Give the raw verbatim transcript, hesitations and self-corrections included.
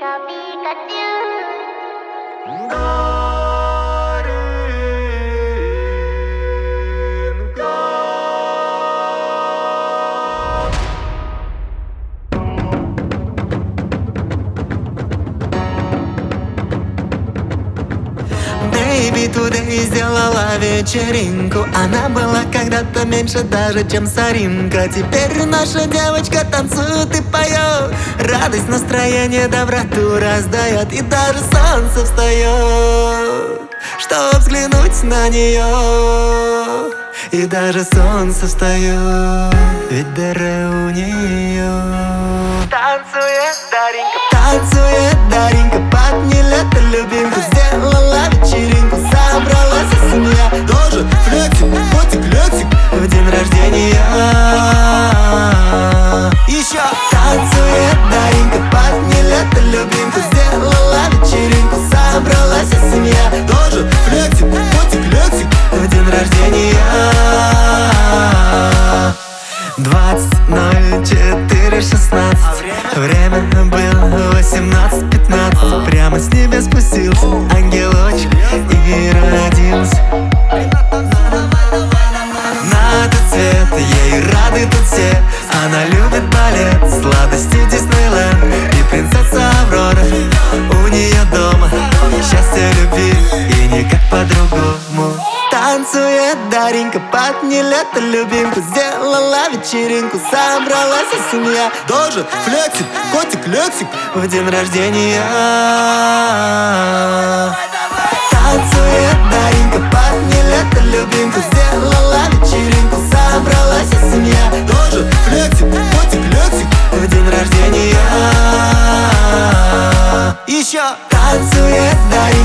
Pika Pikachu. Baby Today сделала вечеринку. Она была когда-то меньше даже, чем Саринка. Теперь наша девочка танцует и поет. Радость, настроение, доброту раздает. И даже солнце встает, чтобы взглянуть на нее. И даже солнце встает, ведь дыры у нее. Танцует Даринка, танцует Даринка, под нелето любимку. Сделала вечеринку, собралась и семья. Тоже флексик, котик, лексик, в день рождения. Еще танцует Даринка, под нелето любимку. Сделала вечеринку, собралась и семья. Тоже флексик, котик, лексик, в день рождения. Двадцать ноль четыре шестнадцать. Время было восемнадцать пятнадцать. Прямо с небес спустился ангелочек и родился. На тот свет ей рады тут все. Она любит балет, сладости Диснейленд и принцесса Аврора. У нее дома счастье, любви и никак по-другому. Танцует Даринка, под нелето любимку. Сделала вечеринку, собралась и семья. Тоже флексик, котик, лексик, в день рождения. Танцует Даринка, под нелето любимку. Сделала вечеринку, собралась и семья. Тоже флексик, котик, лексик, в день рождения. Еще танцует Даринка.